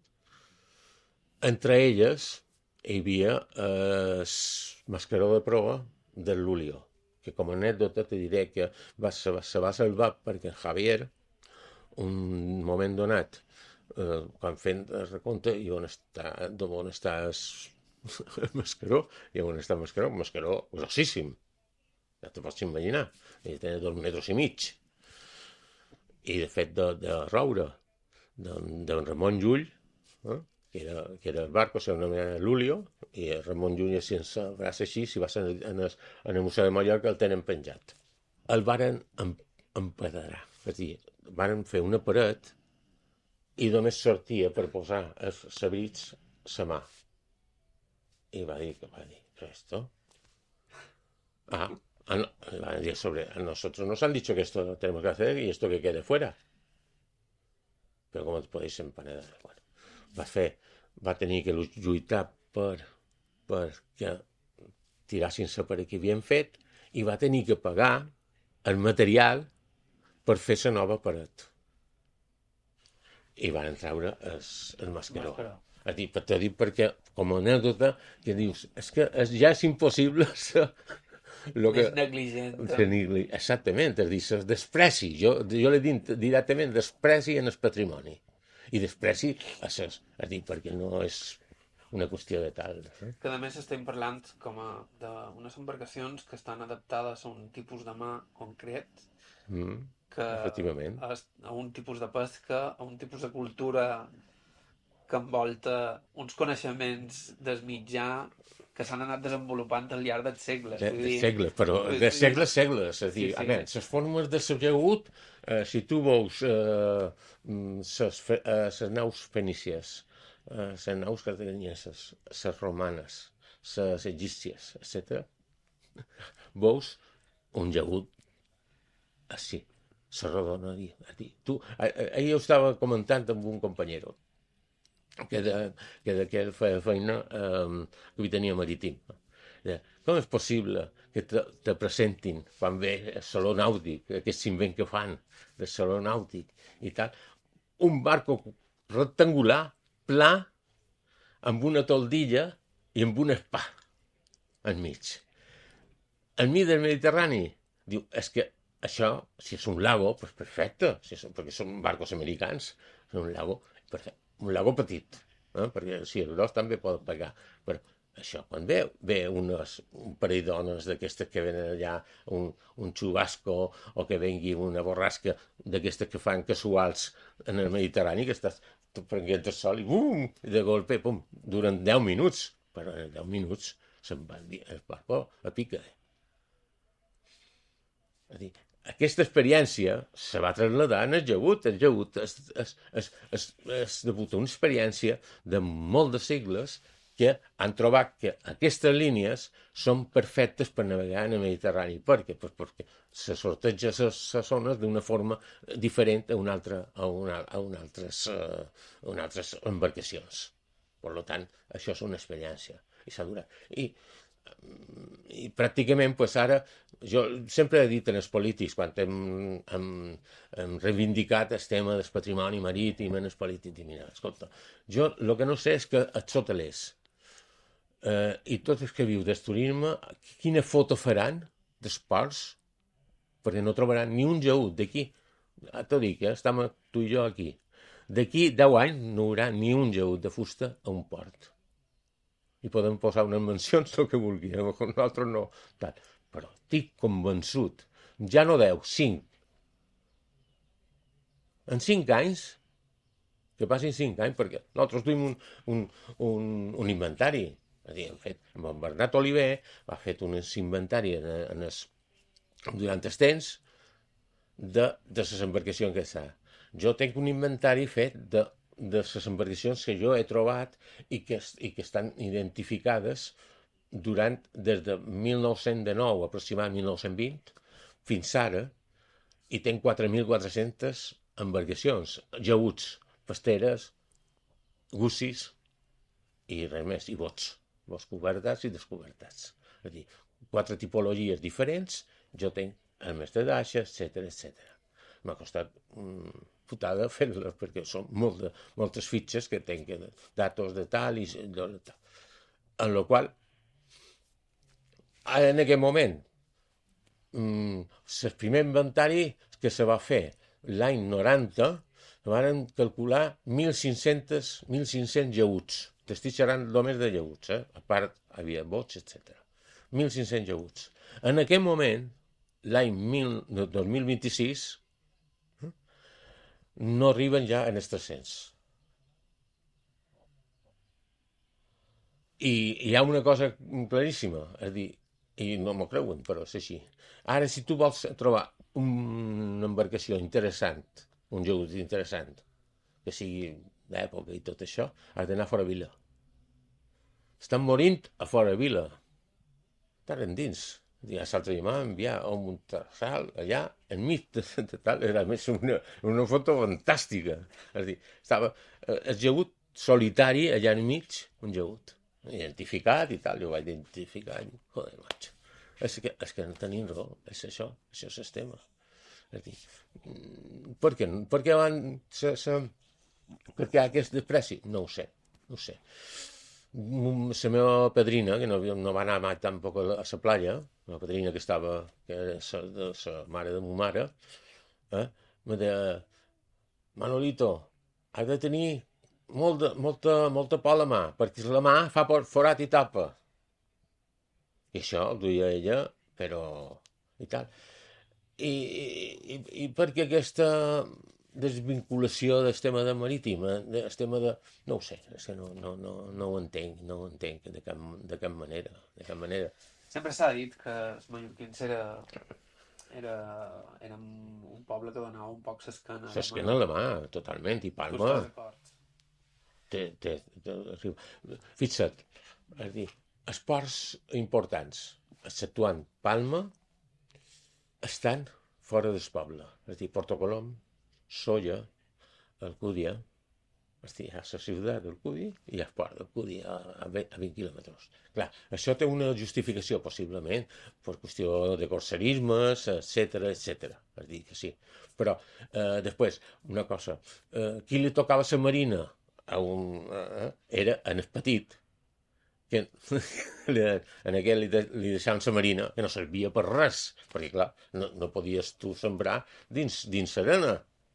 Entre elles hi havia el eh, mascaró de prova del Lulio, que com a anècdota te diré que va, se, va, se va salvar perquè Javier un moment donat, eh, quan fent el recompte, i on està, on està el Mascaró, i on està el Mascaró, un Mascaró grossíssim, ja te pots imaginar, i tenia dos metres i mig, i de fet de, de roure, d'en Ramon Llull, eh? que, era, que era el barco, se denomina Lulio, i el Ramon Llull, sense braç així, si vas en el, en el Museu de Mallorca, el tenen penjat. El varen empedrar, és a dir, varen fer una paret i només sortia per posar els sabrits sa mà. I va dir, que va dir, però esto... Ah, ah no, van a decir sobre, a nosotros nos han dicho que esto lo tenemos que hacer y esto que quede fuera. Però com et podeu empanedar? Bueno, va fer, va tenir que lluitar per, per que tirassin la paret que havien fet i va tenir que pagar el material per fer la nova paret. I van treure el, el Mascaró. A dir, t'ho dic perquè, com a anècdota, que dius, és que és, ja és impossible ser... Lo que, més negligent. Negli, exactament, és dir, es despreci. Jo, jo l'he dit directament, despreci en el patrimoni. I despreci a ses, és dir, perquè no és una qüestió de tal. Eh? Que a més estem parlant com a d'unes embarcacions que estan adaptades a un tipus de mà concret, mm, que efectivament. A, a un tipus de pesca, a un tipus de cultura que envolta uns coneixements del mitjà que s'han anat desenvolupant al llarg dels segles. De, de segles, però de segles, segles. És a dir, sí, sí, a veure, les formes de l'ajagut, eh, si tu veus les eh, eh, naus fenícies, les eh, naus cartagineses, les romanes, les egípcies, etcètera, veus un llagut així, se redona a dir. A dir. Tu, ahir jo estava comentant amb un companyero que de, que de que feia feina eh, capitania marítim. Com és possible que te, te presentin quan ve el saló nàutic, aquest invent que fan del saló nàutic i tal, un barco rectangular, pla, amb una toldilla i amb un espà enmig. Enmig del Mediterrani. Diu, és que això, si és un lago, pues perfecte, si és, perquè són barcos americans, és un lago perfecte. Un lago petit, eh? Perquè sí, el gros també pot pagar, però això, quan ve, ve unes, un parell d'ones d'aquestes que venen allà, un, un xubasco, o que vengui una borrasca d'aquestes que fan casuals en el Mediterrani, que estàs prenent el sol i bum, i de golpe, pum, durant deu minuts, però en deu minuts se'n va el barco a pica. És a dir, aquesta experiència se va traslladar en el llagut. El llagut és, és, és, és, és degut a una experiència de molt de segles que han trobat que aquestes línies són perfectes per navegar en el Mediterrani. Per què? Pues perquè se sorteja les zones d'una forma diferent a, una altra, a, una, a, una altres, uh, a una altres embarcacions. Per tant, això és una experiència. I s'ha durat. I i pràcticament pues, ara jo sempre he dit als polítics quan hem, hem, hem reivindicat el tema del patrimoni marítim en els polítics, i mira, escolta, jo el que no sé és que els hotelers eh, i tots els que viu del turisme, quina foto faran dels ports, perquè no trobaran ni un llagut d'aquí, t'ho dic, eh, estem tu i jo aquí, d'aquí deu anys no hi haurà ni un llagut de fusta a un port. I podem posar unes mencions, el que vulgui, a nosaltres no. Tal. Però estic convençut, ja no deu, cinc. En cinc anys, que passin cinc anys, perquè nosaltres duim un, un, un, un inventari. És a dir, hem fet, amb en Bernat Oliver ha fet un inventari en, en es, durant el temps de, de les embarcacions que s'ha. Jo tinc un inventari fet de de les embarcacions que jo he trobat i que, i que estan identificades durant, des de mil nou-cents dinou, aproximadament mil nou-cents vint, fins ara, i tenc quatre mil quatre-centes embarcacions, llaguts, pasteres, gussis i res més, i bots, bots cobertats i descobertats. És a dir, quatre tipologies diferents, jo tenc el mestre d'aixa, etcètera, etcètera. M'ha costat mm, putada fer-la, perquè són molt de, moltes fitxes que tenc, datos de tal i de tal. En la qual, en aquest moment, mm, el primer inventari que se va fer l'any noranta, Varen calcular mil cinc-cents llaüts. T'estic xerrant només de llaüts, eh? A part, havia bots, etcètera. mil cinc-cents llaüts. En aquell moment, l'any dos mil vint-i-sis, no arriben ja en els tres-cents. I hi ha una cosa claríssima, és a dir, i no m'ho creuen, però és així. Ara, si tu vols trobar una embarcació interessant, un llaüt interessant, que sigui d'època i tot això, has d'anar fora vila. Estan morint a fora vila. Estan endins. A l'altre dia m'ha enviat a un tassal allà, enmig de tal, era més una, una foto fantàstica. És a dir, estava el llaüt solitari allà enmig, un llaüt, identificat i tal, jo ho vaig identificar. Joder, macho. És que, és que no tenim raó, és això, això és el tema. És a dir, per què, per què van... Se, se, per què aquest despreci? No ho sé, no ho sé. La meva padrina, que no, no va anar mai tampoc a la, a la platja, la padrina que estava, que era la, la mare de ma mare, eh, me deia, Manolito, has de tenir molta, molta, molta por a la mà, perquè la mà fa forat i tapa. I això ho duia ella, però... i tal. I, i, i perquè aquesta desvinculació del tema de marítim, del tema de... no ho sé, és que no, no, no, no ho entenc, no ho entenc de cap, de cap manera, de cap manera. Sempre s'ha dit que els mallorquins era, era, érem un poble que donava un poc s'escana. S'escana a la mà, totalment, i Palma... Té, té, té, fixa't, és a dir, esports importants, exceptuant Palma, estan fora del poble. És a dir, Porto Colom, Solla, Alcúdia, és a dir, a la ciutat d'Alcúdia i a Esport d'Alcúdia, a vint quilòmetres. Clar, això té una justificació, possiblement, per qüestió de corserismes, etcètera, etcètera. És a dir, que sí. Però, eh, després, una cosa, eh, qui li tocava la marina? A un, eh, era en el petit, que en aquell li, de, li deixaven la marina, que no servia per res, perquè, clar, no, no podies tu sembrar dins, dins l'arena,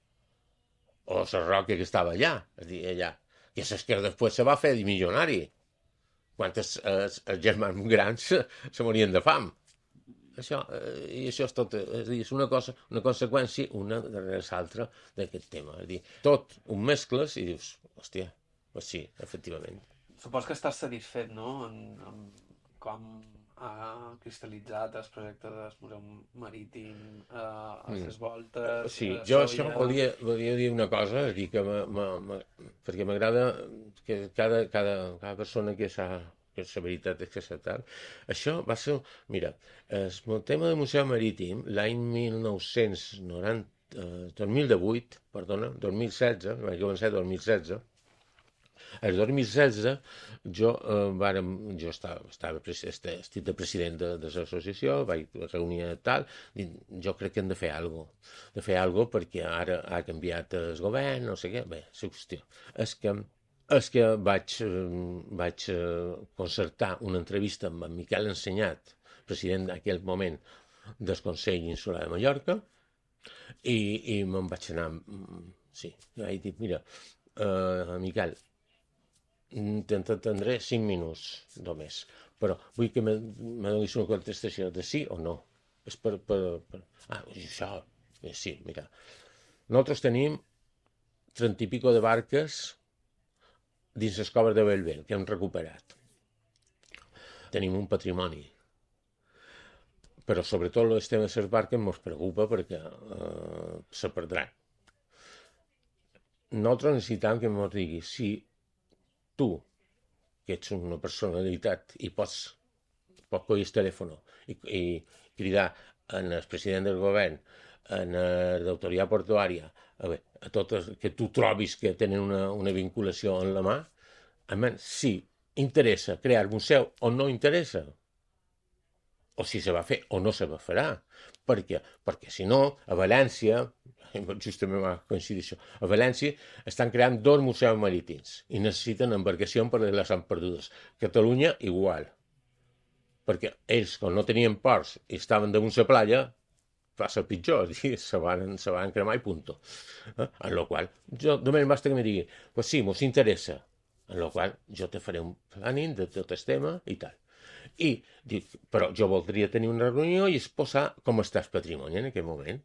o la roca que estava allà, és a dir, allà, que és que després se va fer milionari, quan els, els, els germans grans se, se morien de fam. Això, eh, i això és tot, és a dir, és una cosa, una conseqüència, una darrere l'altra d'aquest tema. És a dir, tot ho mescles i dius, hòstia, doncs sí, efectivament. Supos que estàs satisfet, no?, en, en com ha cristal·litzat el projecte del Museu Marítim, eh, a les voltes... Sí, jo això volia, volia dir una cosa, és dir, que m, m, m, perquè m'agrada que cada, cada, cada persona que s'ha... que la veritat és que és tal. Això va ser... Mira, el tema del Museu Marítim, l'any mil nou-cents noranta, eh, dos mil divuit, perdona, dos mil setze, vaig començar dos mil setze, el dos mil setze jo, eh, vàrem, jo estava, estava estic de president de, de l'associació, vaig reunir tal, i jo crec que hem de fer alguna cosa, de fer alguna cosa perquè ara ha canviat el govern, no sé què, bé, la qüestió és que és que vaig, vaig concertar una entrevista amb en Miquel Ensenyat, president d'aquell moment del Consell Insular de Mallorca, i, i me'n vaig anar... Sí, vaig dir, mira, uh, Miquel, t'entendré cinc minuts només, però vull que me, me donis una contestació de sí o no. És per... per, per... Ah, això, sí, mira. Nosaltres tenim trenta i pico de barques dins les coves de Bellver, que hem recuperat. Tenim un patrimoni. Però sobretot el tema de les barques ens preocupa perquè eh, se perdran. Nosaltres necessitem que ens digui si tu, que ets una personalitat i pots, pots coure el telèfon i, i cridar en el president del govern, en l'autoritat portuària, a, veure, a totes que tu trobis que tenen una, una vinculació en la mà, almenys si interessa crear museu o no interessa, o si se va fer o no se va farà, perquè, perquè si no, a València, justament va coincidir això, a València estan creant dos museus marítims i necessiten embarcacions per les han perdudes. Catalunya, igual, perquè ells, quan no tenien ports i estaven damunt la platja, passa pitjor, i se van, se van cremar i punto. Eh? En lo qual, jo només basta que me digui, pues sí, mos interessa, en lo qual jo te faré un planning de tot el tema i tal. I dic, però jo voldria tenir una reunió i exposar com està el patrimoni en aquell moment.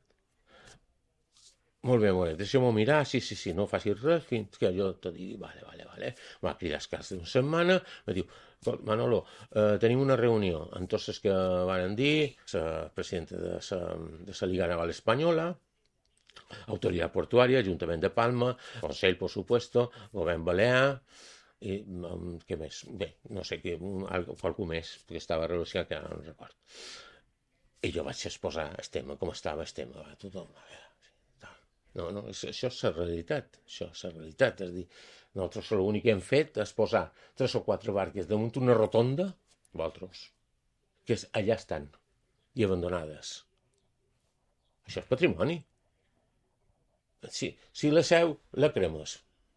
Molt bé, molt bé, deixem-ho mirar, sí, sí, sí, no facis res, fins que jo te digui, vale, vale, vale. Va cridar el cas d'una setmana, me diu, Manolo, eh, tenim una reunió amb tots els que van dir, la presidenta de la, de la Liga Naval Espanyola, Autoridad Portuària, Ajuntament de Palma, Consell, por supuesto, Govern Balear, i què més? Bé, no sé, que, qualcú més, que estava relacionat, que ara no record. I jo vaig exposar el tema, com estava el tema, va, tothom, a veure. No, no, això és la realitat, això és la realitat, és a dir, nosaltres l'únic que hem fet és posar tres o quatre barques damunt una rotonda, vosaltres, que allà estan, i abandonades. Això és patrimoni. Si, si la Seu la cremes,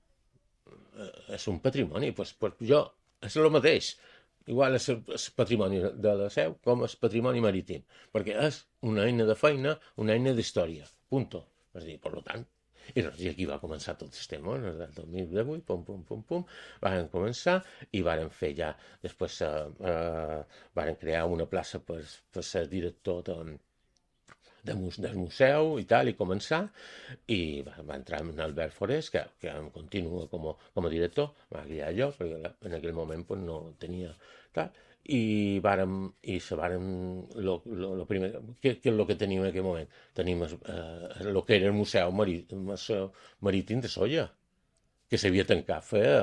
és un patrimoni, doncs, doncs jo, és el mateix, igual és el patrimoni de la Seu com és patrimoni marítim, perquè és una eina de feina, una eina d'història, punto. És a dir, per tant, i aquí va començar tot el tema, en el dos mil divuit, pum, pum, pum, pum, van començar i van fer ja, després eh, eh, van crear una plaça per, per ser director de, de, del museu i tal, i començar, i va, va entrar en Albert Forés, que, que em continua com a, com a director, va guiar jo, perquè en aquell moment pues, no tenia tal, i vàrem, i se vàrem, lo, lo, lo primer, què, què és el que tenim en aquell moment? Tenim el eh, que era el Museu Marítim, Marítim de Sóller, que s'havia tancat fa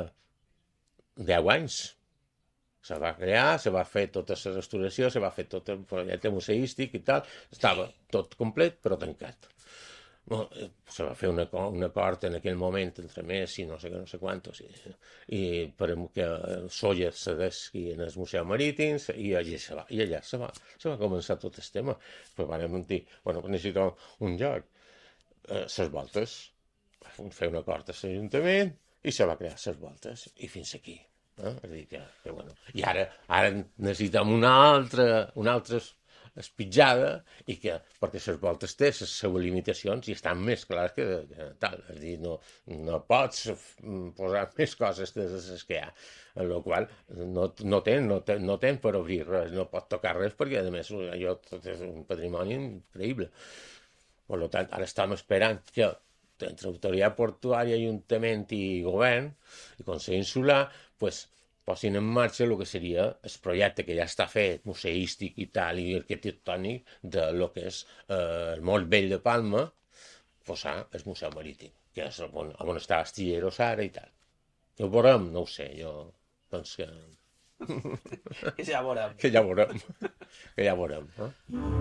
deu anys. Se va crear, se va fer tota la restauració, se va fer tot el projecte museístic i tal, estava tot complet però tancat. Bueno, se va fer un acord, un acord en aquell moment entre Messi i no sé què, no sé quantos, i, i per que Sóller cedesqui en el Museu Marítim, i allà se va, i allà se va, se va començar tot el tema. Però vam dir, bueno, necessitàvem un lloc. Eh, ses voltes, fer un acord a l'Ajuntament, i se va crear ses voltes, i fins aquí. Eh? És a dir, que, que, bueno. I ara, ara necessitem una altra, una altra espitjada, i que, perquè les voltes té les seues limitacions i estan més clares que, que tal. És a dir, no, no pots posar més coses de les que hi ha, en la qual no, no tens no ten, no ten per obrir res, no pot tocar res, perquè a més allò tot és un patrimoni increïble. Per tant, ara estem esperant que entre Autoritat Portuària, Ajuntament i Govern i Consell Insular, pues, posin en marxa el que seria el projecte que ja està fet, museístic i tal, i arquitectònic, de lo que és eh, el Moll Vell de Palma, posar el Museu Marítim, que és on, on està Astilleros ara i tal. Que ho veurem? No ho sé, jo penso que... Que ja veurem. Que ja veurem. Que ja veurem, eh?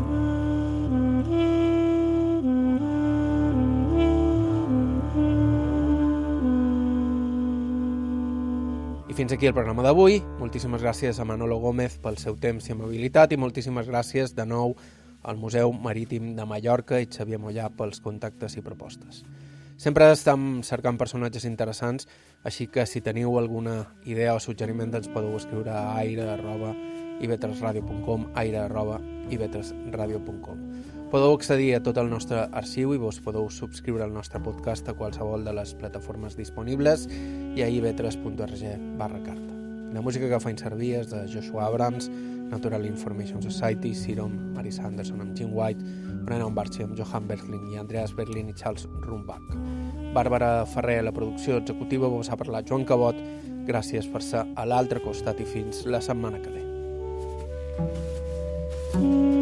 I fins aquí el programa d'avui. Moltíssimes gràcies a Manolo Gómez pel seu temps i amabilitat, i moltíssimes gràcies de nou al Museu Marítim de Mallorca i Xavier Mollà pels contactes i propostes. Sempre estem cercant personatges interessants, així que si teniu alguna idea o suggeriment ens podeu escriure a aire arroba i ve tres radio punt com, aire arroba i ve tres radio punt com. Podeu accedir a tot el nostre arxiu i vos podeu subscriure al nostre podcast a qualsevol de les plataformes disponibles i a i ve tres punt org barra carta. La música que faig servir és de Joshua Abrams, Natural Information Society, Sirom, Mary Sanderson amb Jim White, Brennan Barchi amb Johan Berlin i Andreas Berlin i Charles Rumbach. Bàrbara Ferrer a la producció executiva, vos ha parlat Joan Cabot. Gràcies per ser a l'altre costat i fins la setmana que ve.